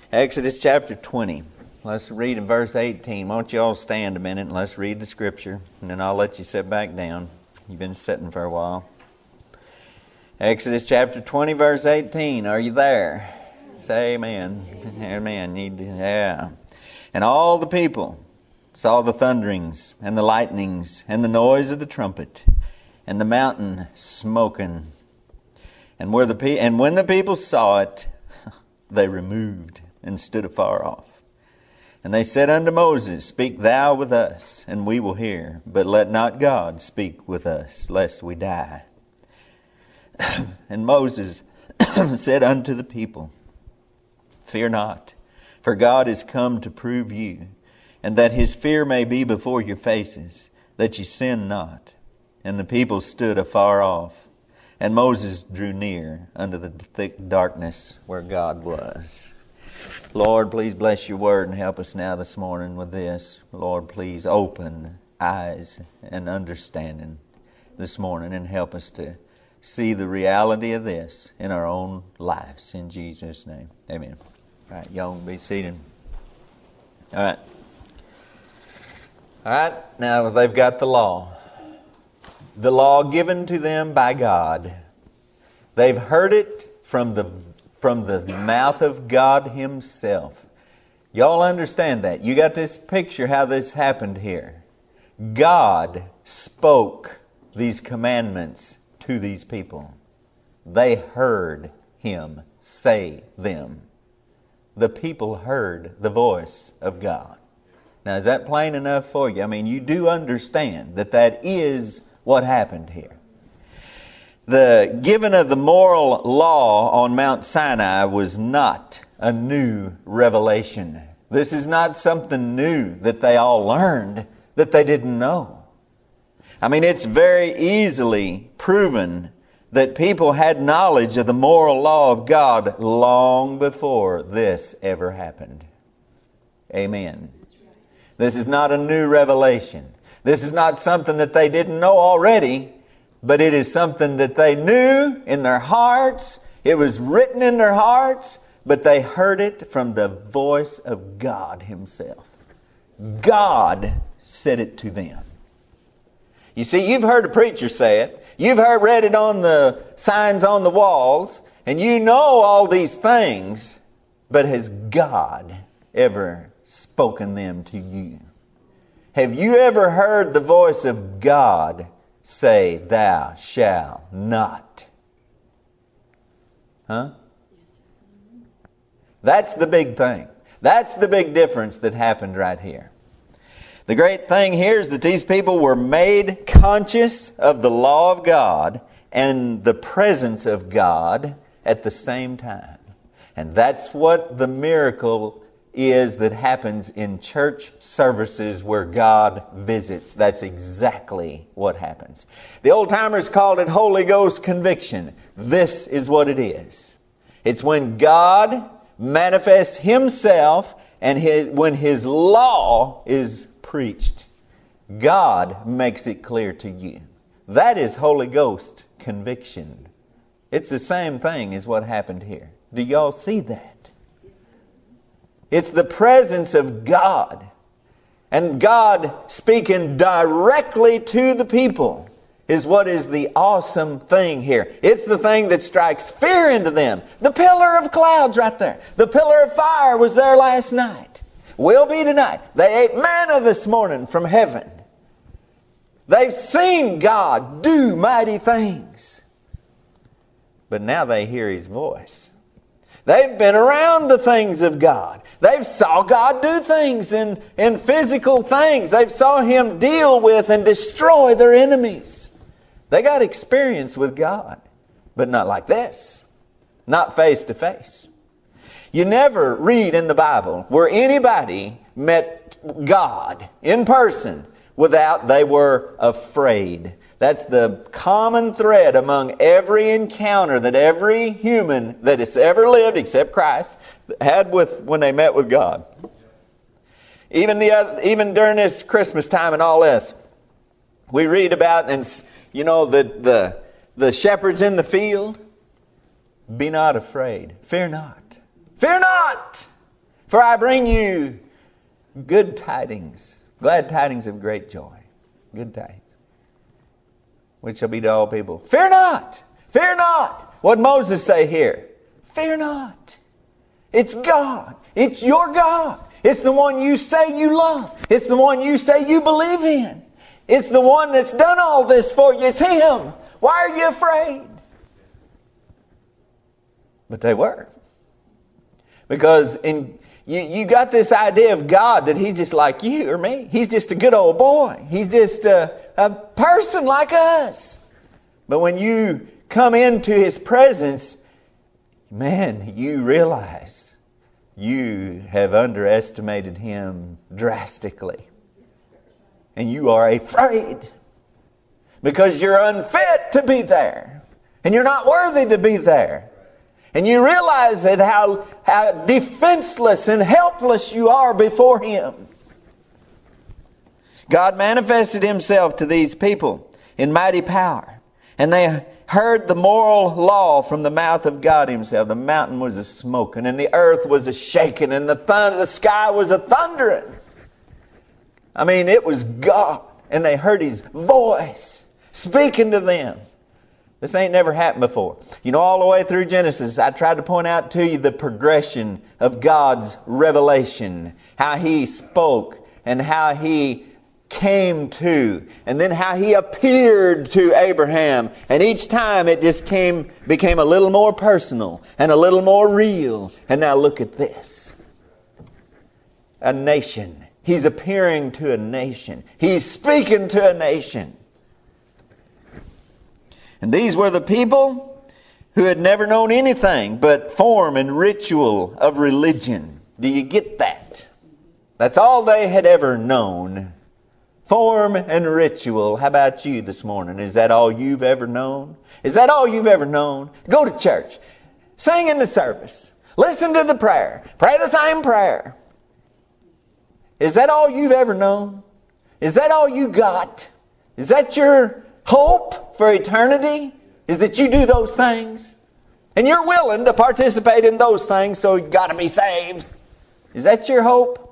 Exodus chapter 20. Let's read in verse 18. Won't you all stand a minute and let's read the scripture, and then I'll let you sit back down. You've been sitting for a while. Exodus chapter 20, verse 18. Are you there? Say amen. Amen. Yeah. And all the people saw the thunderings and the lightnings and the noise of the trumpet and the mountain smoking. And when the people saw it, they removed and stood afar off. And they said unto Moses, Speak thou with us, and we will hear. But let not God speak with us, lest we die. And Moses said unto the people, Fear not, for God is come to prove you, and that his fear may be before your faces, that ye sin not. And the people stood afar off, and Moses drew near unto the thick darkness where God was. Lord, please bless your word and help us now this morning with this. Lord, please open eyes and understanding this morning and help us to see the reality of this in our own lives. In Jesus' name, amen. All right, y'all be seated. All right, now they've got the law. The law given to them by God. They've heard it from the mouth of God himself. Y'all understand that? You got this picture how this happened here. God spoke these commandments to these people. They heard him say them. The people heard the voice of God. Now, is that plain enough for you? I mean, you do understand that is what happened here. The giving of the moral law on Mount Sinai was not a new revelation. This is not something new that they all learned that they didn't know. I mean, it's very easily proven that people had knowledge of the moral law of God long before this ever happened. Amen. This is not a new revelation. This is not something that they didn't know already, but it is something that they knew in their hearts. It was written in their hearts, but they heard it from the voice of God himself. God said it to them. You see, you've heard a preacher say it. You've read it on the signs on the walls, and you know all these things, but has God ever spoken them to you? Have you ever heard the voice of God say, Thou shalt not? Huh? That's the big thing. That's the big difference that happened right here. The great thing here is that these people were made conscious of the law of God and the presence of God at the same time. And that's what the miracle is that happens in church services where God visits. That's exactly what happens. The old timers called it Holy Ghost conviction. This is what it is. It's when God manifests himself and when his law is preached. God makes it clear to you. That is Holy Ghost conviction. It's the same thing as what happened here. Do y'all see that? It's the presence of God. And God speaking directly to the people is what is the awesome thing here. It's the thing that strikes fear into them. The pillar of clouds right there. The pillar of fire was there last night. Will be tonight. They ate manna this morning from heaven. They've seen God do mighty things. But now they hear his voice. They've been around the things of God. They've saw God do things in physical things. They've saw him deal with and destroy their enemies. They got experience with God, but not like this. Not face to face. You never read in the Bible where anybody met God in person without they were afraid. That's the common thread among every encounter that every human that has ever lived, except Christ, had when they met with God. Even during this Christmas time and all this, we read about, and you know, the shepherds in the field. Be not afraid. Fear not. Fear not. For I bring you good tidings, glad tidings of great joy. Good tidings, which shall be to all people. Fear not! Fear not! What did Moses say here? Fear not. It's God. It's your God. It's the one you say you love. It's the one you say you believe in. It's the one that's done all this for you. It's Him. Why are you afraid? But they were. Because you got this idea of God that He's just like you or me. He's just a good old boy. He's just a person like us. But when you come into His presence, man, you realize you have underestimated Him drastically. And you are afraid. Because you're unfit to be there. And you're not worthy to be there. And you realize that how defenseless and helpless you are before Him. God manifested Himself to these people in mighty power. And they heard the moral law from the mouth of God Himself. The mountain was a smoking, and the earth was a shaking, and the sky was a thundering. I mean, it was God. And they heard His voice speaking to them. This ain't never happened before. You know, all the way through Genesis, I tried to point out to you the progression of God's revelation. How He spoke and how He came to. And then how He appeared to Abraham. And each time it just became a little more personal and a little more real. And now look at this. A nation. He's appearing to a nation. He's speaking to a nation. And these were the people who had never known anything but form and ritual of religion. Do you get that? That's all they had ever known. Form and ritual. How about you this morning? Is that all you've ever known? Is that all you've ever known? Go to church. Sing in the service. Listen to the prayer. Pray the same prayer. Is that all you've ever known? Is that all you got? Is that your hope for eternity? Is that you do those things? And you're willing to participate in those things, so you've got to be saved. Is that your hope?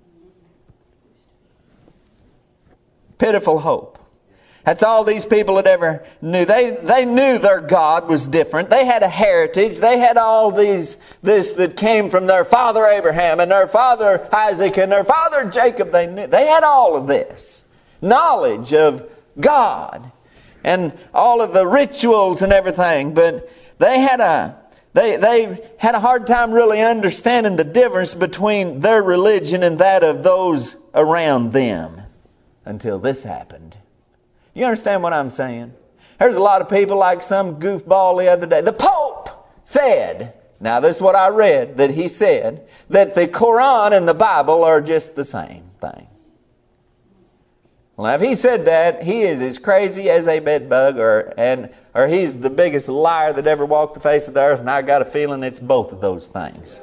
Pitiful hope. That's all these people had ever knew. They knew their God was different. They had a heritage. They had all this that came from their father Abraham and their father Isaac and their father Jacob. They had all of this knowledge of God and all of the rituals and everything. But they had a hard time really understanding the difference between their religion and that of those around them until this happened. You understand what I'm saying? There's a lot of people like some goofball the other day. The Pope said, now this is what I read, that he said that the Quran and the Bible are just the same thing. Well, if he said that, he is as crazy as a bedbug or he's the biggest liar that ever walked the face of the earth, and I got a feeling it's both of those things.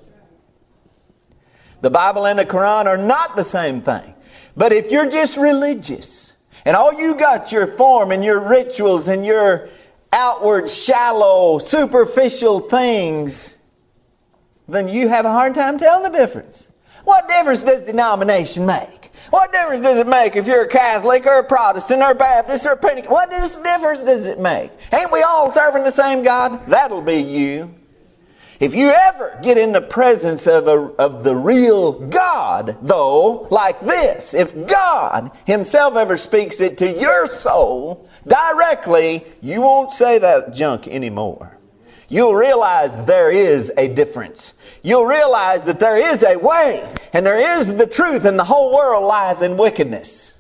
The Bible and the Quran are not the same thing. But if you're just religious, and all you got your form and your rituals and your outward, shallow, superficial things, then you have a hard time telling the difference. What difference does denomination make? What difference does it make if you're a Catholic or a Protestant or a Baptist or a Pentecostal? What difference does it make? Ain't we all serving the same God? That'll be you. If you ever get in the presence of the real God, though, like this, if God Himself ever speaks it to your soul directly, you won't say that junk anymore. You'll realize there is a difference. You'll realize that there is a way, and there is the truth, and the whole world lieth in wickedness.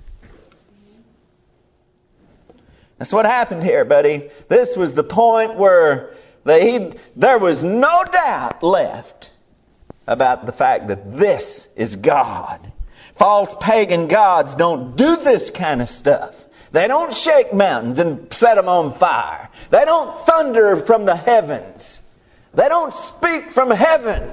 That's what happened here, buddy. This was the point where there was no doubt left about the fact that this is God. False pagan gods don't do this kind of stuff. They don't shake mountains and set them on fire. They don't thunder from the heavens. They don't speak from heaven.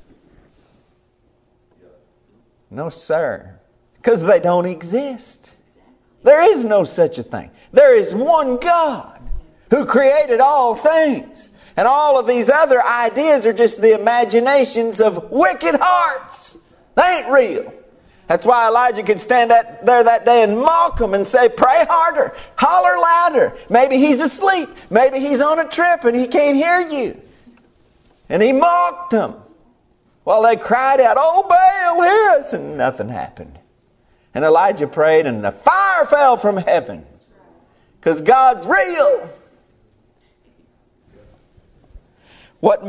No, sir. Because they don't exist. There is no such a thing. There is one God who created all things. and all of these other ideas are just the imaginations of wicked hearts. They ain't real. That's why Elijah could stand there that day and mock them and say, pray harder, holler louder. Maybe he's asleep. Maybe he's on a trip and he can't hear you. And he mocked them while they cried out, oh Baal, hear us, and nothing happened. And Elijah prayed and the fire fell from heaven because God's real. When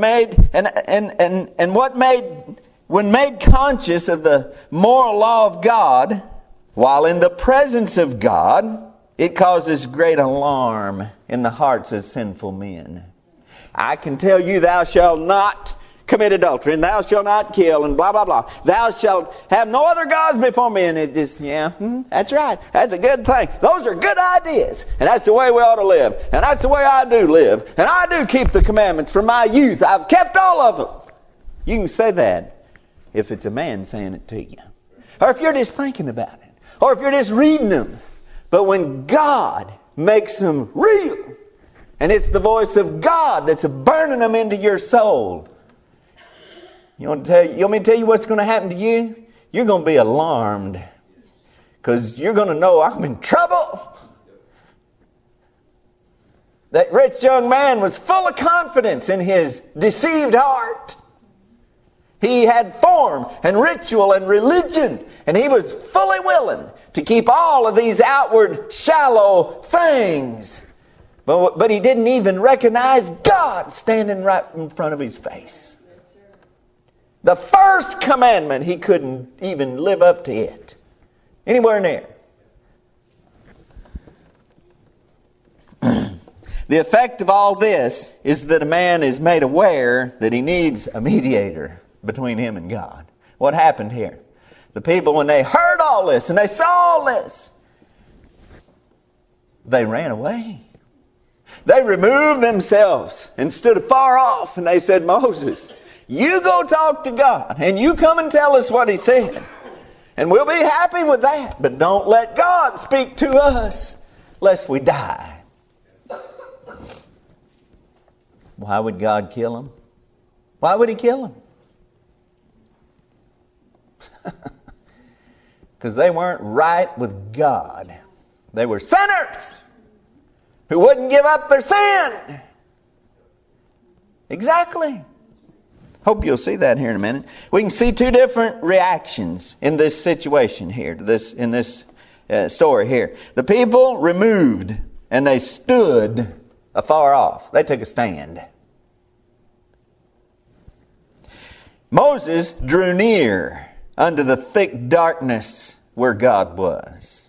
made conscious of the moral law of God, while in the presence of God, it causes great alarm in the hearts of sinful men. I can tell you, thou shalt not commit adultery, and thou shalt not kill, and blah, blah, blah. Thou shalt have no other gods before me. And it just, that's right. That's a good thing. Those are good ideas. And that's the way we ought to live. And that's the way I do live. And I do keep the commandments from my youth. I've kept all of them. You can say that if it's a man saying it to you. Or if you're just thinking about it. Or if you're just reading them. But when God makes them real, and it's the voice of God that's burning them into your soul, you want me to tell you what's going to happen to you? You're going to be alarmed. Because you're going to know I'm in trouble. That rich young man was full of confidence in his deceived heart. He had form and ritual and religion. And he was fully willing to keep all of these outward shallow things. But he didn't even recognize God standing right in front of his face. The first commandment, he couldn't even live up to it. Anywhere near. The effect of all this is that a man is made aware that he needs a mediator between him and God. What happened here? The people, when they heard all this and they saw all this, they ran away. They removed themselves and stood afar off, and they said, Moses, you go talk to God and you come and tell us what He said. And we'll be happy with that. But don't let God speak to us lest we die. Why would God kill them? Why would He kill them? Because they weren't right with God. They were sinners who wouldn't give up their sin. Exactly. Hope you'll see that here in a minute. We can see two different reactions in this situation here, in this story here. The people removed and they stood afar off. They took a stand. Moses drew near unto the thick darkness where God was.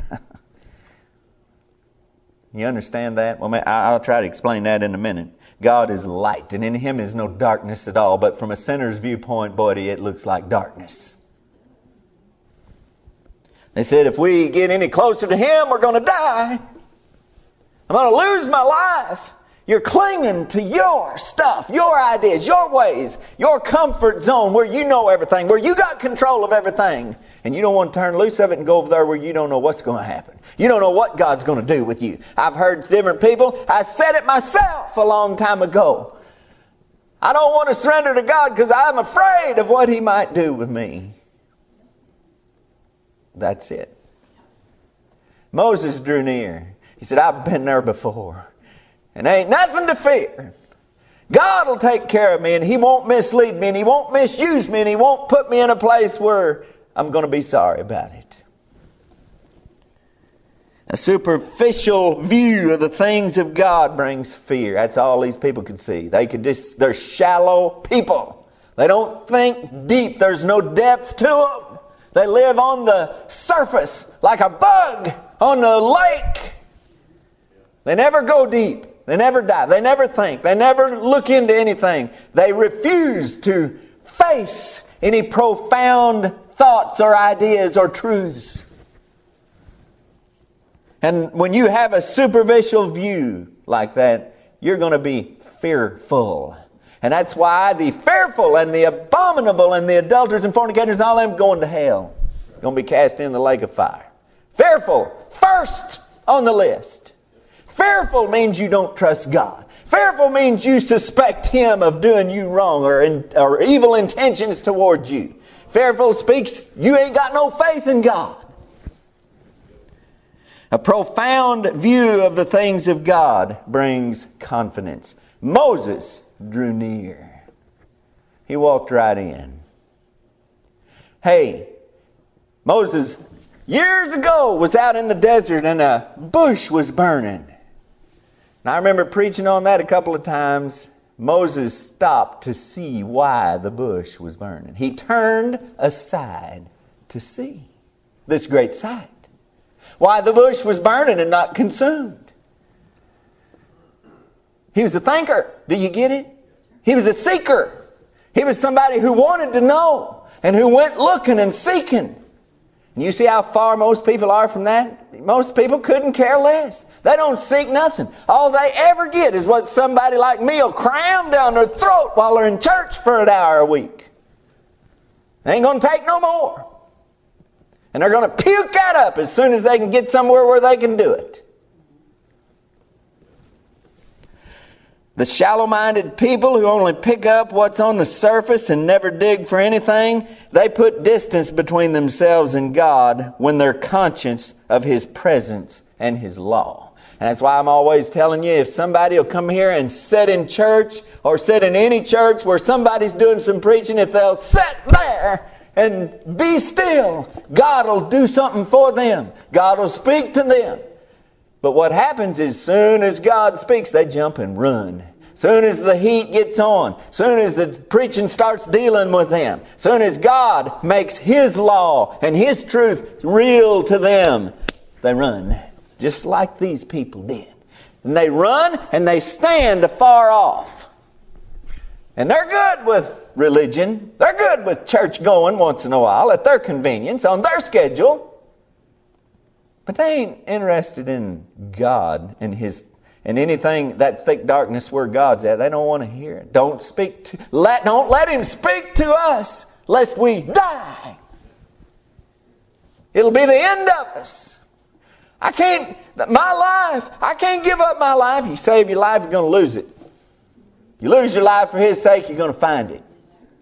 You understand that? Well, I'll try to explain that in a minute. God is light, and in Him is no darkness at all. But from a sinner's viewpoint, boy, it looks like darkness. They said, if we get any closer to Him, we're going to die. I'm going to lose my life. You're clinging to your stuff, your ideas, your ways, your comfort zone where you know everything, where you got control of everything. And you don't want to turn loose of it and go over there where you don't know what's going to happen. You don't know what God's going to do with you. I've heard different people. I said it myself a long time ago. I don't want to surrender to God because I'm afraid of what He might do with me. That's it. Moses drew near. He said, I've been there before. And there ain't nothing to fear. God will take care of me, and He won't mislead me, and He won't misuse me, and He won't put me in a place where I'm going to be sorry about it. A superficial view of the things of God brings fear. That's all these people could see. They're shallow people. They don't think deep. There's no depth to them. They live on the surface like a bug on the lake. They never go deep. They never dive. They never think. They never look into anything. They refuse to face any profound thoughts or ideas or truths. And when you have a superficial view like that, you're going to be fearful. And that's why the fearful and the abominable and the adulterers and fornicators and all them going to hell. Going to be cast in the lake of fire. Fearful, first on the list. Fearful means you don't trust God. Fearful means you suspect him of doing you wrong or evil intentions towards you. Fearful speaks you ain't got no faith in God. A profound view of the things of God brings confidence. Moses drew near. He walked right in. Hey, Moses, years ago, was out in the desert and a bush was burning. And I remember preaching on that a couple of times. Moses stopped to see why the bush was burning. He turned aside to see this great sight. Why the bush was burning and not consumed. He was a thinker. Do you get it? He was a seeker. He was somebody who wanted to know and who went looking and seeking. And you see how far most people are from that? Most people couldn't care less. They don't seek nothing. All they ever get is what somebody like me will cram down their throat while they're in church for an hour a week. They ain't going to take no more. And they're going to puke that up as soon as they can get somewhere where they can do it. The shallow-minded people who only pick up what's on the surface and never dig for anything, they put distance between themselves and God when they're conscious of His presence and His law. And that's why I'm always telling you, if somebody will come here and sit in church or sit in any church where somebody's doing some preaching, if they'll sit there and be still, God will do something for them. God will speak to them. But what happens is, soon as God speaks, they jump and run. Soon as the heat gets on, soon as the preaching starts dealing with them, soon as God makes His law and His truth real to them, they run. Just like these people did. And they run and they stand afar off. And they're good with religion. They're good with church going once in a while at their convenience, on their schedule. But they ain't interested in God and His and anything, that thick darkness where God's at. They don't want to hear it. Don't let Him speak to us lest we die. It'll be the end of us. I can't give up my life. You save your life, you're going to lose it. You lose your life for His sake, you're going to find it.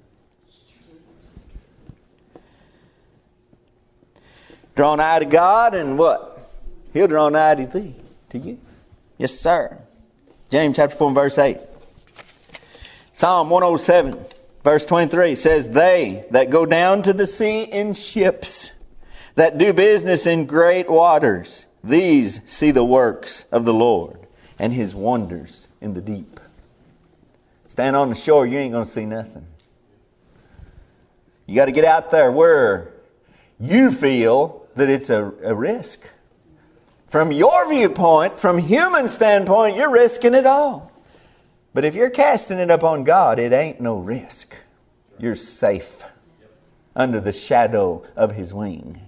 Draw nigh to God and what? He'll draw nigh to thee, to you. Yes, sir. James chapter 4 and verse 8. Psalm 107 verse 23 says, they that go down to the sea in ships, that do business in great waters, these see the works of the Lord and His wonders in the deep. Stand on the shore, you ain't going to see nothing. You got to get out there where you feel that it's a risk. From your viewpoint, from human standpoint, you're risking it all. But if you're casting it upon God, it ain't no risk. You're safe under the shadow of His wing.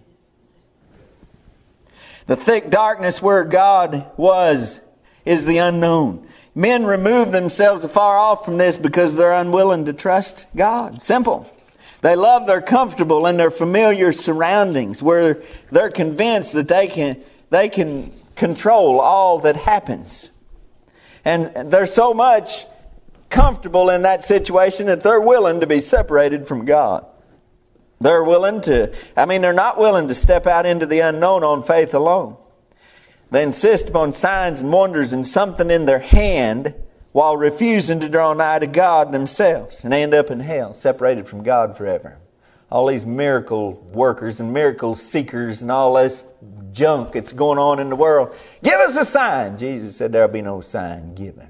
The thick darkness where God was is the unknown. Men remove themselves afar off from this because they're unwilling to trust God. Simple. They love their comfortable and their familiar surroundings where they're convinced that they can control all that happens. And they're so much comfortable in that situation that they're willing to be separated from God. They're not willing to step out into the unknown on faith alone. They insist upon signs and wonders and something in their hand while refusing to draw nigh to God themselves. And they end up in hell, separated from God forever. All these miracle workers and miracle seekers and all this junk that's going on in the world. Give us a sign. Jesus said there'll be no sign given.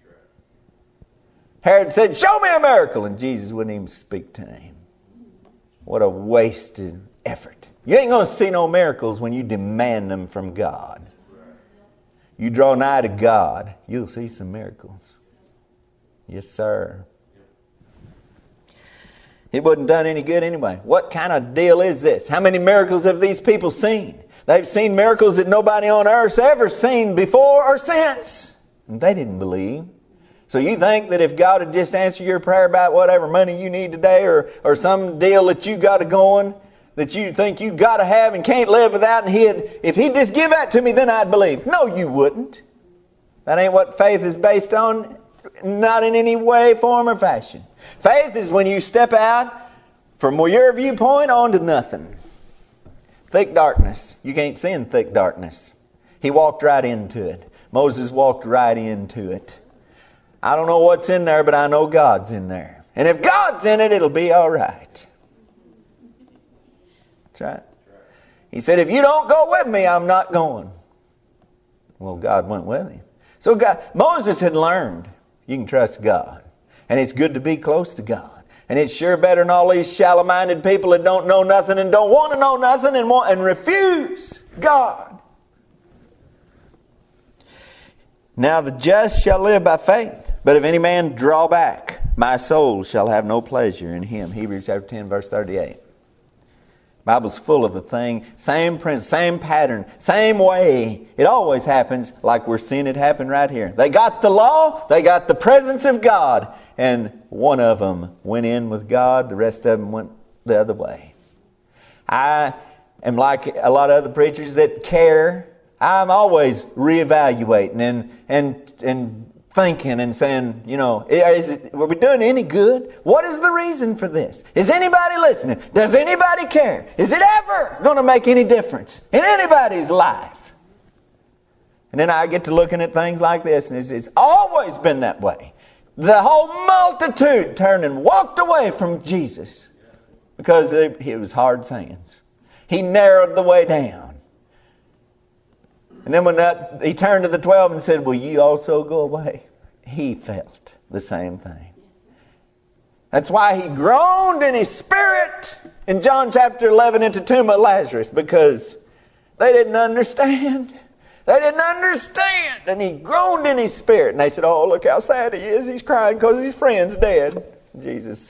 Herod said, show me a miracle. And Jesus wouldn't even speak to him. What a wasted effort. You ain't going to see no miracles when you demand them from God. You draw nigh to God, you'll see some miracles. Yes, sir. It wouldn't done any good anyway. What kind of deal is this? How many miracles have these people seen? They've seen miracles that nobody on earth's ever seen before or since. And they didn't believe. So you think that if God would just answer your prayer about whatever money you need today or some deal that you got going, that you think you got to have and can't live without, and if He'd just give that to me, then I'd believe. No, you wouldn't. That ain't what faith is based on, not in any way, form, or fashion. Faith is when you step out from your viewpoint onto nothing. Thick darkness. You can't see in thick darkness. He walked right into it. Moses walked right into it. I don't know what's in there, but I know God's in there. And if God's in it, it'll be all right. That's right. He said, if you don't go with me, I'm not going. Well, God went with him. So Moses had learned you can trust God. And it's good to be close to God. And it's sure better than all these shallow-minded people that don't know nothing and don't want to know nothing and refuse God. Now the just shall live by faith. But if any man draw back, my soul shall have no pleasure in him. Hebrews chapter 10, verse 38. Bible's full of the thing. Same principle, same pattern, same way. It always happens like we're seeing it happen right here. They got the law. They got the presence of God. And one of them went in with God. The rest of them went the other way. I am like a lot of other preachers that care. I'm always reevaluating and thinking and saying, were we doing any good? What is the reason for this? Is anybody listening? Does anybody care? Is it ever going to make any difference in anybody's life? And then I get to looking at things like this, and it's always been that way. The whole multitude turned and walked away from Jesus because it was hard sayings. He narrowed the way down. And then when he turned to the 12 and said, will you also go away? He felt the same thing. That's why he groaned in his spirit in John chapter 11 at the tomb of Lazarus, because they didn't understand. They didn't understand. And he groaned in his spirit. And they said, oh, look how sad he is. He's crying because his friend's dead. Jesus.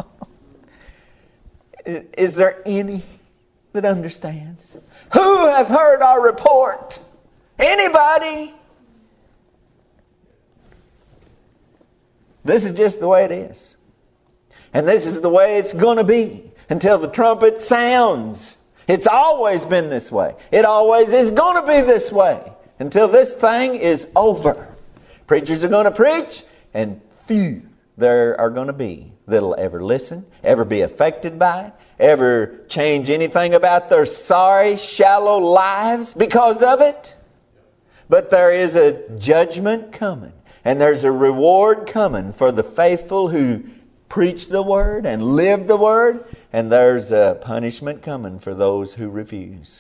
Is there any that understands? Who hath heard our report? Anybody? This is just the way it is. And this is the way it's going to be until the trumpet sounds. It's always been this way. It always is going to be this way until this thing is over. Preachers are going to preach, and few there are going to be that'll ever listen, ever be affected by it, ever change anything about their sorry, shallow lives because of it. But there is a judgment coming, and there's a reward coming for the faithful who preach the Word and live the Word, and there's a punishment coming for those who refuse.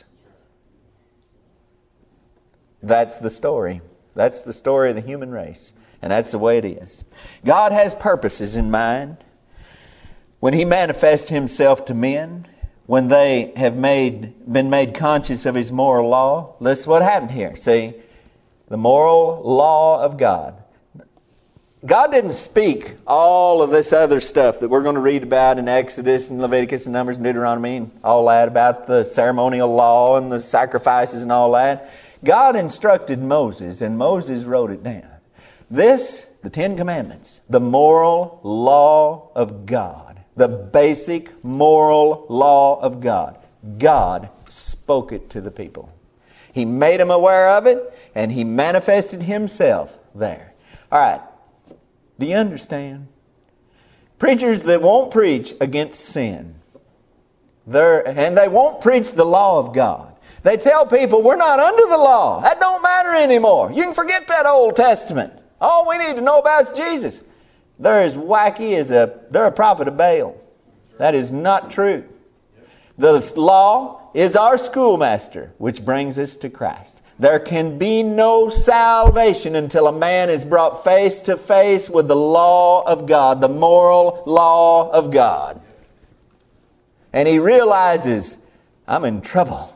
That's the story. That's the story of the human race, and that's the way it is. God has purposes in mind. When He manifests Himself to men, when they have been made conscious of His moral law, listen what happened here. See, the moral law of God. God didn't speak all of this other stuff that we're going to read about in Exodus and Leviticus and Numbers and Deuteronomy and all that about the ceremonial law and the sacrifices and all that. God instructed Moses, and Moses wrote it down. This, the Ten Commandments, the moral law of God, the basic moral law of God. God spoke it to the people. He made them aware of it, and He manifested Himself there. All right. Do you understand? Preachers that won't preach against sin, and they won't preach the law of God. They tell people we're not under the law. That don't matter anymore. You can forget that Old Testament. All we need to know about is Jesus. They're as wacky as they're a prophet of Baal. That is not true. The law is our schoolmaster, which brings us to Christ. There can be no salvation until a man is brought face to face with the law of God, the moral law of God. And he realizes, I'm in trouble.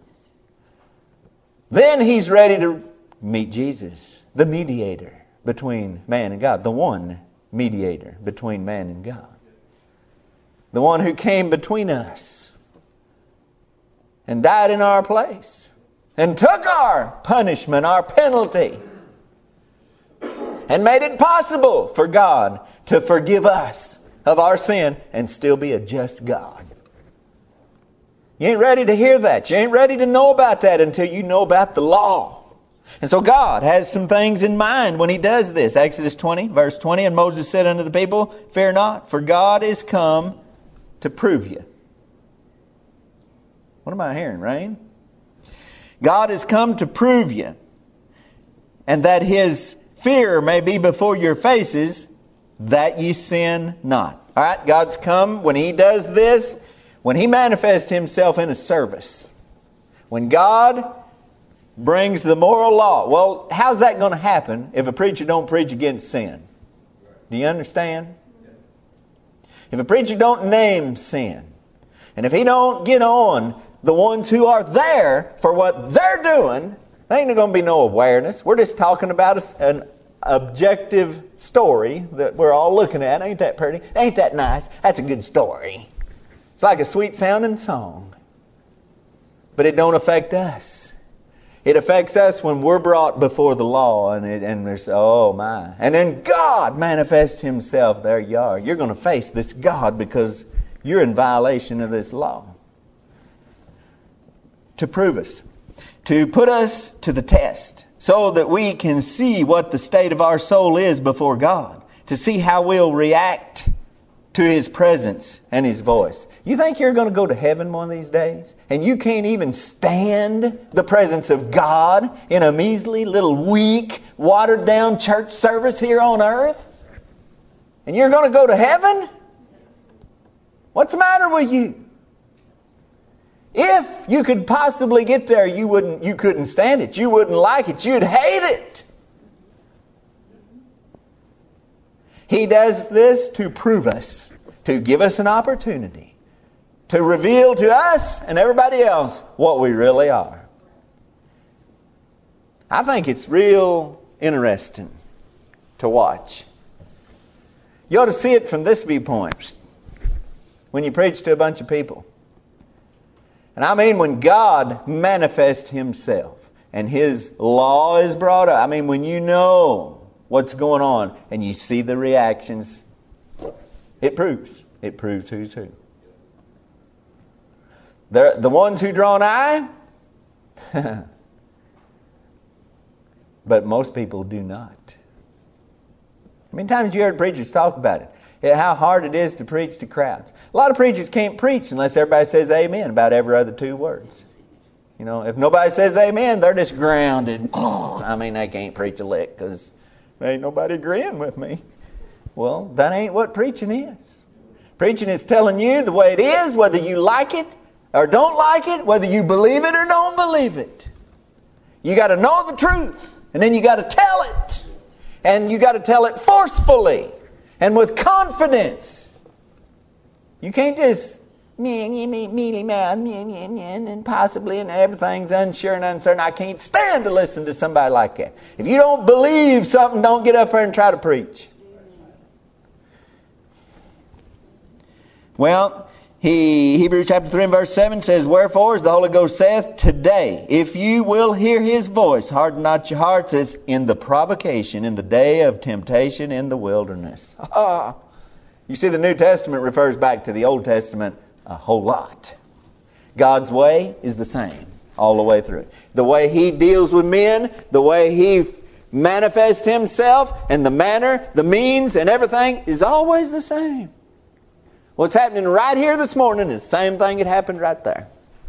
Then he's ready to meet Jesus, the mediator between man and God, the one mediator between man and God. The one who came between us and died in our place and took our punishment, our penalty, and made it possible for God to forgive us of our sin and still be a just God. You ain't ready to hear that. You ain't ready to know about that until you know about the law. And so God has some things in mind when He does this. Exodus 20, verse 20, and Moses said unto the people, fear not, for God is come to prove you. What am I hearing, Rain? God has come to prove you, and that His fear may be before your faces, that ye sin not. All right, God's come when He does this, when He manifests Himself in a service. When God brings the moral law. Well, how's that going to happen if a preacher don't preach against sin? Do you understand? If a preacher don't name sin, and if he don't get on the ones who are there for what they're doing, there ain't going to be no awareness. We're just talking about an objective story that we're all looking at. Ain't that pretty? Ain't that nice? That's a good story. It's like a sweet sounding song. But it don't affect us. It affects us when we're brought before the law and there's, oh my. And then God manifests Himself. There you are. You're going to face this God because you're in violation of this law. To prove us. To put us to the test. So that we can see what the state of our soul is before God. To see how we'll react to His presence and His voice. You think you're going to go to heaven one of these days? And you can't even stand the presence of God in a measly, little, weak, watered down church service here on earth? And you're going to go to heaven? What's the matter with you? If you could possibly get there, you couldn't stand it. You wouldn't like it. You'd hate it. He does this to prove us, to give us an opportunity, to reveal to us and everybody else what we really are. I think it's real interesting to watch. You ought to see it from this viewpoint when you preach to a bunch of people. And I mean when God manifests Himself and His law is brought up. I mean when you know what's going on and you see the reactions, it proves who's who. The ones who draw an eye, but most people do not. How many times you heard preachers talk about it? How hard it is to preach to crowds. A lot of preachers can't preach unless everybody says amen about every other two words. You know, if nobody says amen, they're just grounded. I mean, they can't preach a lick because there ain't nobody agreeing with me. Well, that ain't what preaching is. Preaching is telling you the way it is, whether you like it or don't like it, whether you believe it or don't believe it. You got to know the truth, and then you got to tell it. And you got to tell it forcefully and with confidence. You can't just mealy mouth and possibly and everything's unsure and uncertain. I can't stand to listen to somebody like that. If you don't believe something, don't get up there and try to preach. Well, Hebrews chapter 3 and verse 7 says, wherefore, as the Holy Ghost saith, today, if you will hear His voice, harden not your hearts as in the provocation, in the day of temptation in the wilderness. You see, the New Testament refers back to the Old Testament a whole lot. God's way is the same all the way through. The way He deals with men, the way He manifests Himself, and the manner, the means, and everything is always the same. What's happening right here this morning is the same thing that happened right there.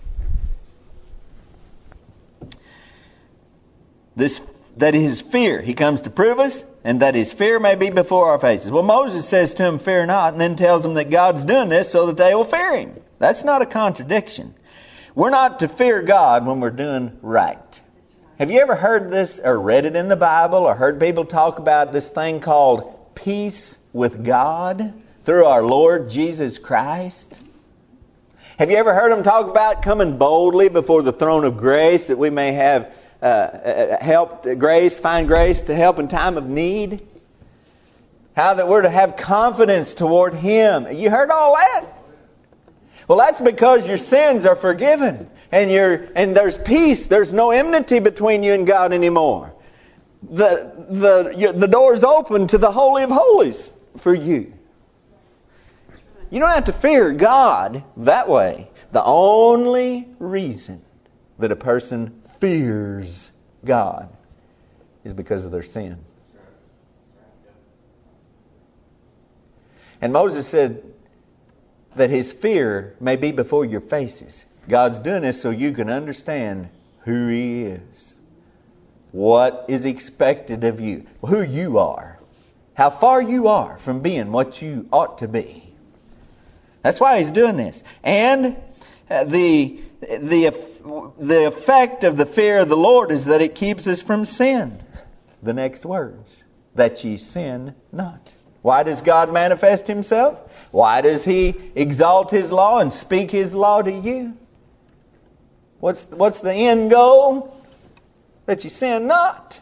That His fear, He comes to prove us, and that His fear may be before our faces. Well, Moses says to him, fear not, and then tells them that God's doing this so that they will fear Him. That's not a contradiction. We're not to fear God when we're doing right. Have you ever heard this or read it in the Bible or heard people talk about this thing called peace with God through our Lord Jesus Christ? Have you ever heard them talk about coming boldly before the throne of grace that we may have find grace to help in time of need? How that we're to have confidence toward Him. You heard all that? Well, that's because your sins are forgiven. And there's peace. There's no enmity between you and God anymore. The door's open to the Holy of Holies for you. You don't have to fear God that way. The only reason that a person fears God is because of their sin. And Moses said that his fear may be before your faces. God's doing this so you can understand who He is, what is expected of you, who you are, how far you are from being what you ought to be. That's why He's doing this. And the effect of the fear of the Lord is that it keeps us from sin. The next words, that ye sin not. Why does God manifest Himself? Why does He exalt His law and speak His law to you? What's the end goal? That you sin not.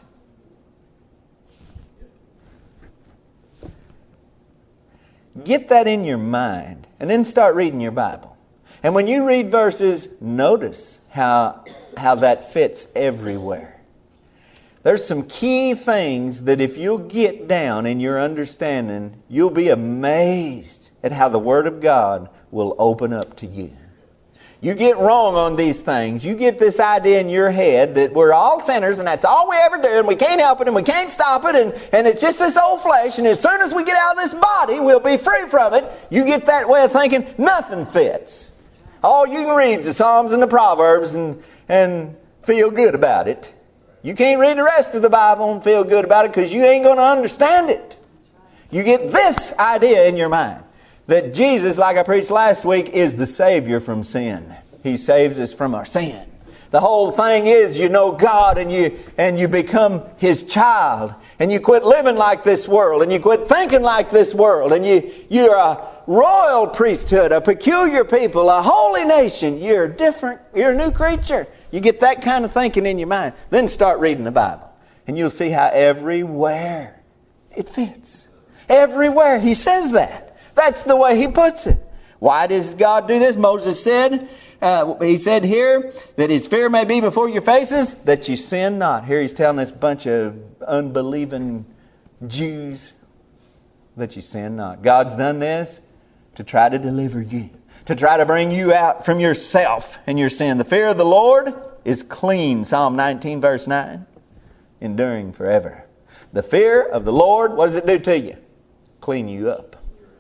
Get that in your mind and then start reading your Bible. And when you read verses, notice how that fits everywhere. There's some key things that if you'll get down in your understanding, you'll be amazed at how the Word of God will open up to you. You get wrong on these things. You get this idea in your head that we're all sinners and that's all we ever do and we can't help it and we can't stop it and it's just this old flesh and as soon as we get out of this body, we'll be free from it. You get that way of thinking, nothing fits. All you can read is the Psalms and the Proverbs and feel good about it. You can't read the rest of the Bible and feel good about it because you ain't going to understand it. You get this idea in your mind that Jesus, like I preached last week, is the Savior from sin. He saves us from our sin. The whole thing is you know God and you become His child and you quit living like this world and you quit thinking like this world and you're a royal priesthood, a peculiar people, a holy nation. You're different. You're a new creature. You get that kind of thinking in your mind. Then start reading the Bible. And you'll see how everywhere it fits. Everywhere He says that. That's the way He puts it. Why does God do this? Moses said, He said here that His fear may be before your faces, that you sin not. Here He's telling this bunch of unbelieving Jews that you sin not. God's done this to try to deliver you, to try to bring you out from yourself and your sin. The fear of the Lord is clean. Psalm 19 verse 9. Enduring forever. The fear of the Lord, what does it do to you? Clean you up.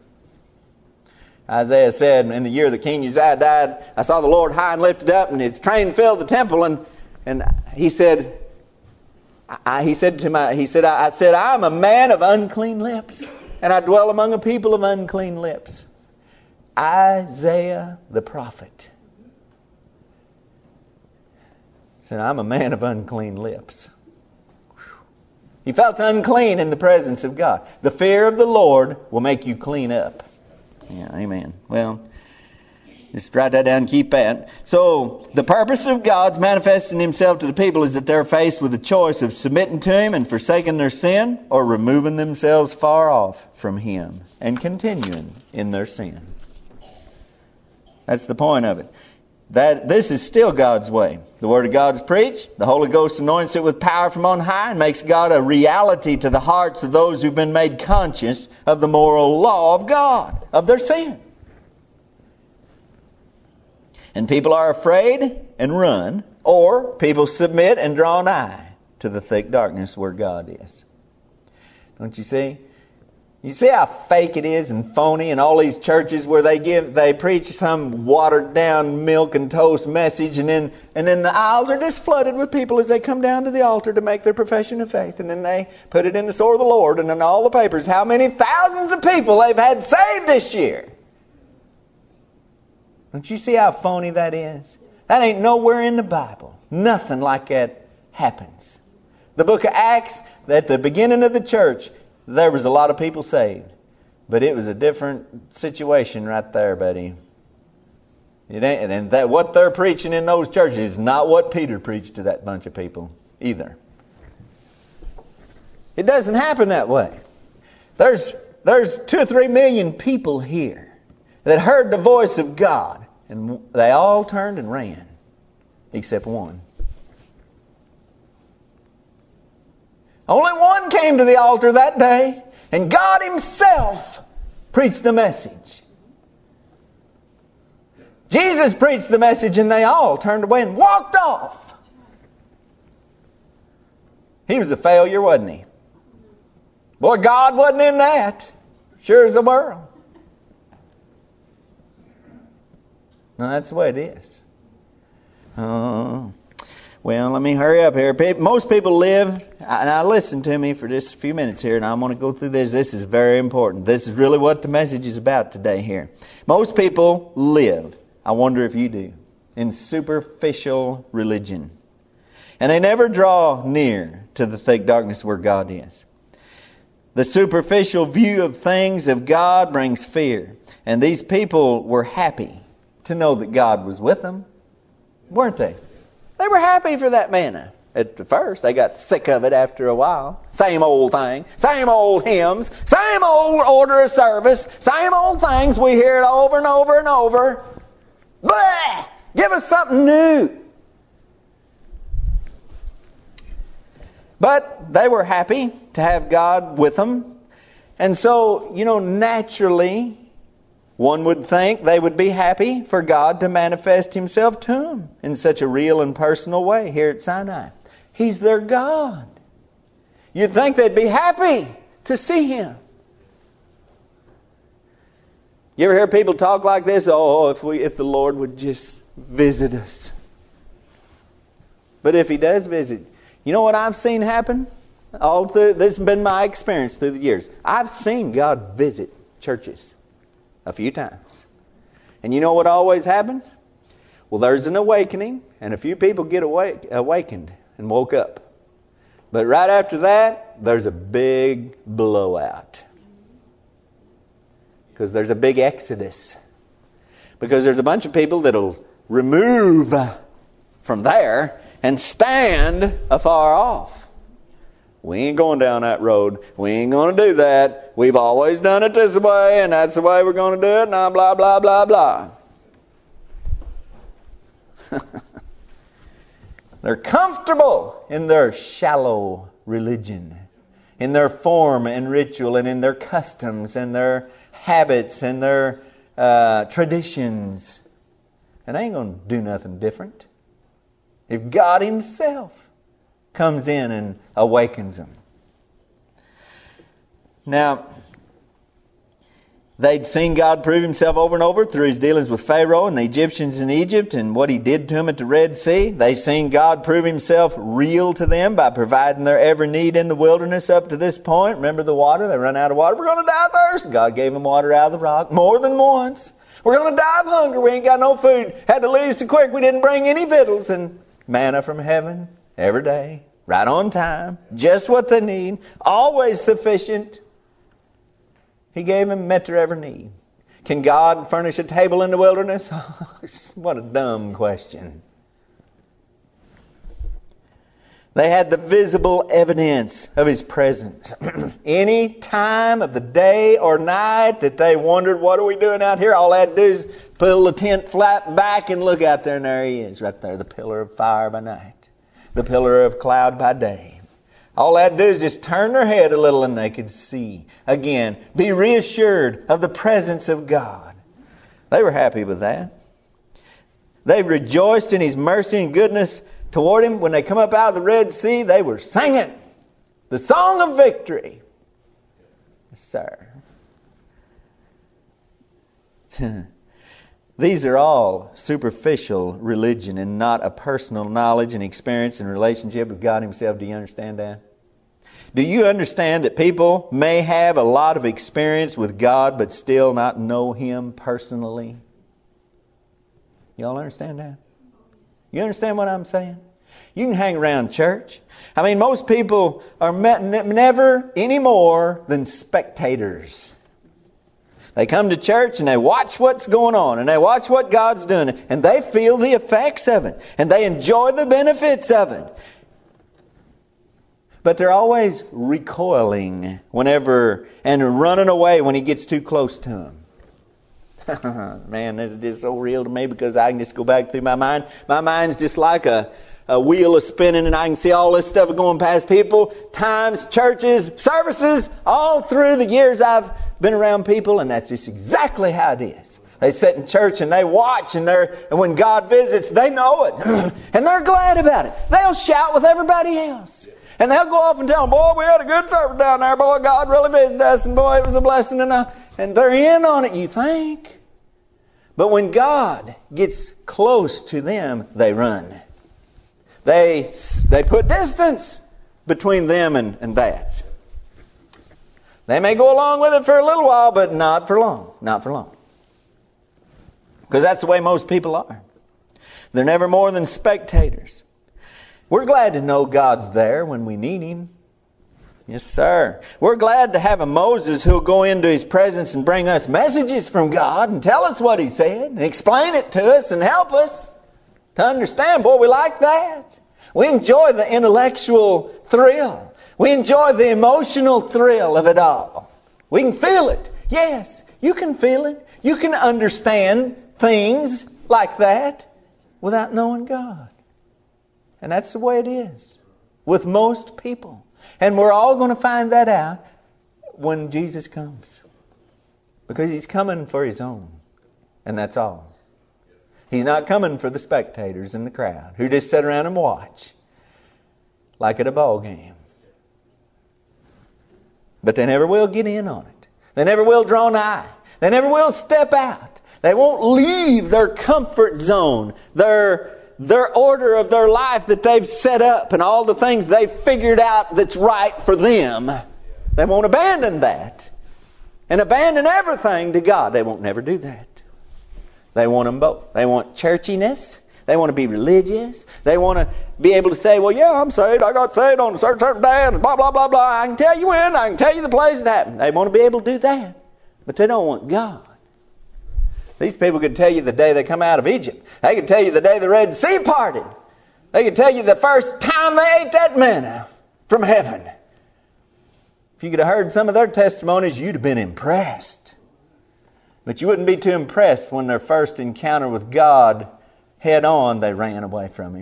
Isaiah said, in the year that King Uzziah died, I saw the Lord high and lifted up, and His train filled the temple. And he said, I said, I'm a man of unclean lips, and I dwell among a people of unclean lips. Isaiah the prophet said, I'm a man of unclean lips. He felt unclean in the presence of God. The fear of the Lord will make you clean up. Yeah, amen. Well, just write that down and keep that. So, the purpose of God's manifesting Himself to the people is that they're faced with the choice of submitting to Him and forsaking their sin, or removing themselves far off from Him and continuing in their sin. That's the point of it. That this is still God's way. The Word of God is preached. The Holy Ghost anoints it with power from on high and makes God a reality to the hearts of those who've been made conscious of the moral law of God, of their sin. And people are afraid and run, or people submit and draw nigh to the thick darkness where God is. Don't you see? You see how fake it is and phony in all these churches where they preach some watered down milk and toast message and then the aisles are just flooded with people as they come down to the altar to make their profession of faith, and then they put it in the store of the Lord and in all the papers how many thousands of people they've had saved this year. Don't you see how phony that is? That ain't nowhere in the Bible. Nothing like that happens. The book of Acts, at the beginning of the church, there was a lot of people saved. But it was a different situation right there, buddy. It ain't, and that what they're preaching in those churches is not what Peter preached to that bunch of people either. It doesn't happen that way. There's 2 or 3 million people here that heard the voice of God, and they all turned and ran, except one. Only one came to the altar that day, and God Himself preached the message. Jesus preached the message, and they all turned away and walked off. He was a failure, wasn't he? Boy, God wasn't in that. Sure as the world. No, that's the way it is. Well, let me hurry up here. Most people live, now listen to me for just a few minutes here, and I'm going to go through this. This is very important. This is really what the message is about today here. Most people live, I wonder if you do, in superficial religion. And they never draw near to the thick darkness where God is. The superficial view of things of God brings fear. And these people were happy to know that God was with them, weren't they? They were happy for that manna. At first, they got sick of it after a while. Same old thing, same old hymns, same old order of service, same old things. We hear it over and over and over. Blah! Give us something new. But they were happy to have God with them. And so, naturally, one would think they would be happy for God to manifest Himself to them in such a real and personal way here at Sinai. He's their God. You'd think they'd be happy to see Him. You ever hear people talk like this? Oh, if the Lord would just visit us. But if He does visit, you know what I've seen happen? This has been my experience through the years. I've seen God visit churches a few times. And you know what always happens? Well, there's an awakening, and a few people get awakened and woke up. But right after that, there's a big blowout. Because there's a big exodus. Because there's a bunch of people that'll remove from there and stand afar off. We ain't going down that road. We ain't going to do that. We've always done it this way, and that's the way we're going to do it, and blah, blah, blah, blah. They're comfortable in their shallow religion, in their form and ritual, and in their customs, and their habits, and their traditions. And they ain't going to do nothing different. If God Himself comes in and awakens them. Now, they'd seen God prove Himself over and over through His dealings with Pharaoh and the Egyptians in Egypt and what He did to them at the Red Sea. They'd seen God prove Himself real to them by providing their every need in the wilderness up to this point. Remember the water? They run out of water. We're going to die of thirst. God gave them water out of the rock more than once. We're going to die of hunger. We ain't got no food. Had to leave so quick we didn't bring any victuals. And manna from heaven every day, right on time, just what they need, always sufficient. He gave them, met their every need. Can God furnish a table in the wilderness? What a dumb question. They had the visible evidence of His presence. Any time of the day or night that they wondered, what are we doing out here? All they had to do is pull the tent flat back and look out there, and there He is, right there, the pillar of fire by night, the pillar of cloud by day. All they had to do is just turn their head a little and they could see. Again, be reassured of the presence of God. They were happy with that. They rejoiced in His mercy and goodness toward Him. When they come up out of the Red Sea, they were singing the song of victory. Yes, sir. These are all superficial religion and not a personal knowledge and experience and relationship with God Himself. Do you understand that? Do you understand that people may have a lot of experience with God but still not know Him personally? Y'all understand that? You understand what I'm saying? You can hang around church. I mean, most people are never any more than spectators. They come to church and they watch what's going on and they watch what God's doing and they feel the effects of it and they enjoy the benefits of it. But they're always recoiling whenever and running away when He gets too close to them. Man, this is just so real to me because I can just go back through my mind. My mind's just like a wheel is spinning and I can see all this stuff going past people, times, churches, services, all through the years I've been around people, and that's just exactly how it is. They sit in church and they watch, and when God visits, they know it. And they're glad about it. They'll shout with everybody else. And they'll go off and tell them, boy, we had a good service down there. Boy, God really visited us. And boy, it was a blessing. And they're in on it, you think. But when God gets close to them, they run. They put distance between them and that. They may go along with it for a little while, but not for long. Not for long. Because that's the way most people are. They're never more than spectators. We're glad to know God's there when we need Him. Yes, sir. We're glad to have a Moses who'll go into His presence and bring us messages from God and tell us what He said and explain it to us and help us to understand. Boy, we like that. We enjoy the intellectual thrill. We enjoy the emotional thrill of it all. We can feel it. Yes, you can feel it. You can understand things like that without knowing God. And that's the way it is with most people. And we're all going to find that out when Jesus comes. Because He's coming for His own. And that's all. He's not coming for the spectators in the crowd who just sit around and watch like at a ball game. But they never will get in on it. They never will draw nigh. They never will step out. They won't leave their comfort zone, their order of their life that they've set up and all the things they've figured out that's right for them. They won't abandon that and abandon everything to God. They won't never do that. They want them both. They want churchiness. They want to be religious. They want to be able to say, well, yeah, I'm saved. I got saved on a certain day and blah, blah, blah, blah. I can tell you when. I can tell you the place it happened. They want to be able to do that. But they don't want God. These people could tell you the day they come out of Egypt. They could tell you the day the Red Sea parted. They could tell you the first time they ate that manna from heaven. If you could have heard some of their testimonies, you'd have been impressed. But you wouldn't be too impressed when their first encounter with God head on, they ran away from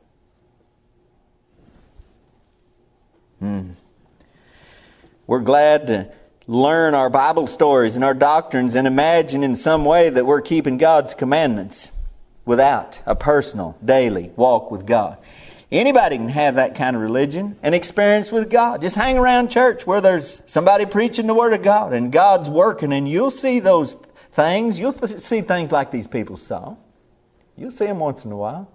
Him. We're glad to learn our Bible stories and our doctrines and imagine in some way that we're keeping God's commandments without a personal, daily walk with God. Anybody can have that kind of religion and experience with God. Just hang around church where there's somebody preaching the Word of God and God's working, and you'll see those things. You'll see things like these people saw. You'll see them once in a while.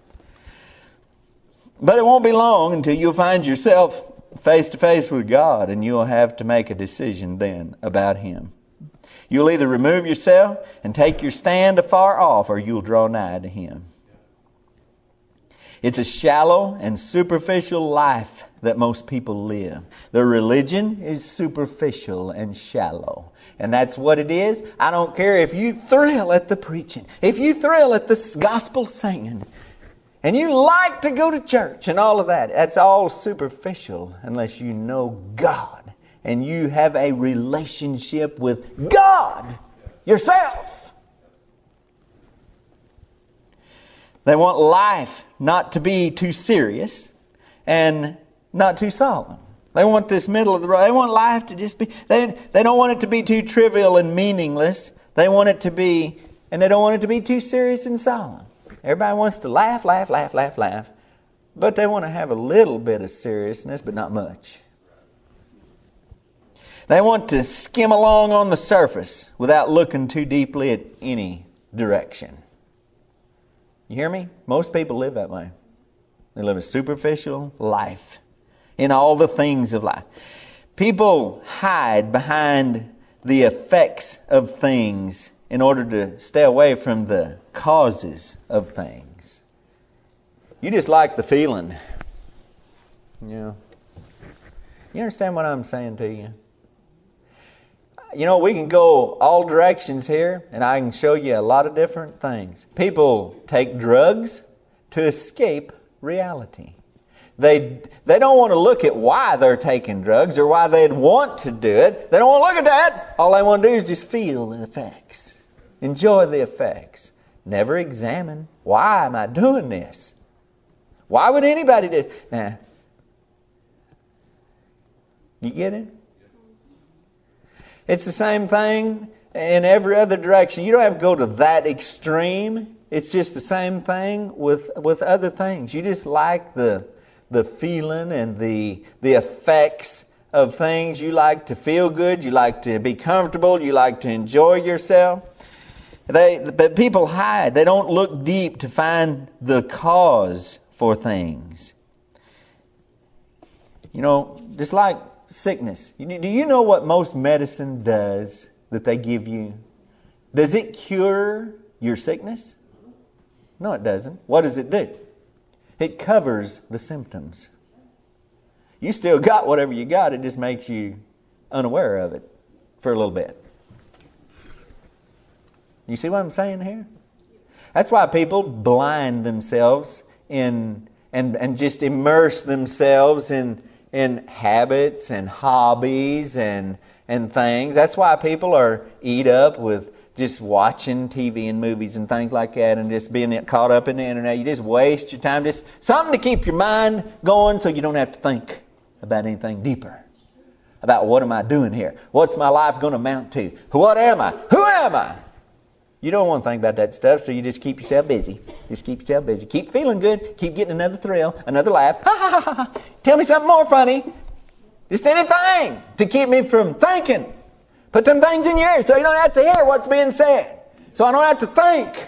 But it won't be long until you'll find yourself face to face with God, and you'll have to make a decision then about Him. You'll either remove yourself and take your stand afar off, or you'll draw nigh to Him. It's a shallow and superficial life that most people live. Their religion is superficial and shallow. And that's what it is. I don't care if you thrill at the preaching, if you thrill at the gospel singing, and you like to go to church and all of that. That's all superficial unless you know God and you have a relationship with God yourself. They want life not to be too serious and not too solemn. They want this middle of the road. They want life to just be... They don't want it to be too trivial and meaningless. They want it to be... And they don't want it to be too serious and solemn. Everybody wants to laugh. But they want to have a little bit of seriousness, but not much. They want to skim along on the surface without looking too deeply at any direction. You hear me? Most people live that way. They live a superficial life in all the things of life. People hide behind the effects of things in order to stay away from the causes of things. You just like the feeling. You understand what I'm saying to you? You know, we can go all directions here, and I can show you a lot of different things. People take drugs to escape reality. They don't want to look at why they're taking drugs or why they'd want to do it. They don't want to look at that. All they want to do is just feel the effects. Enjoy the effects. Never examine, why am I doing this? Why would anybody do it? Now, you get it? It's the same thing in every other direction. You don't have to go to that extreme. It's just the same thing with other things. You just like the the feeling and the effects of things. You like to feel good. You like to be comfortable. You like to enjoy yourself. But people hide. They don't look deep to find the cause for things. You know, just like sickness. Do you know what most medicine does that they give you? Does it cure your sickness? No, it doesn't. What does it do? It covers the symptoms. You still got whatever you got. It just makes you unaware of it for a little bit. You see what I'm saying here? That's why people blind themselves and just immerse themselves in habits and hobbies and things. That's why people are eat up with just watching TV and movies and things like that and just being caught up in the internet. You just waste your time. Just something to keep your mind going so you don't have to think about anything deeper. About what am I doing here? What's my life going to amount to? What am I? Who am I? You don't want to think about that stuff, so you just keep yourself busy. Just keep yourself busy. Keep feeling good. Keep getting another thrill, another laugh. Ha ha ha ha. Tell me something more funny. Just anything to keep me from thinking. Put them things in your ear so you don't have to hear what's being said. So I don't have to think.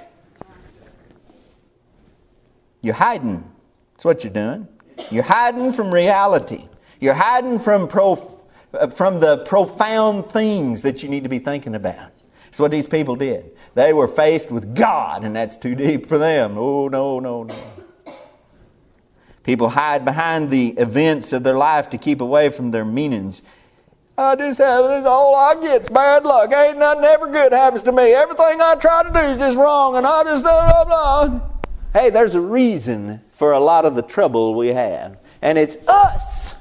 You're hiding. That's what you're doing. You're hiding from reality. You're hiding from the profound things that you need to be thinking about. That's what these people did. They were faced with God, and that's too deep for them. Oh, no. People hide behind the events of their life to keep away from their meanings. I just have this, all I get's bad luck. Ain't nothing ever good happens to me. Everything I try to do is just wrong, and I just blah. Hey, there's a reason for a lot of the trouble we have, and it's us.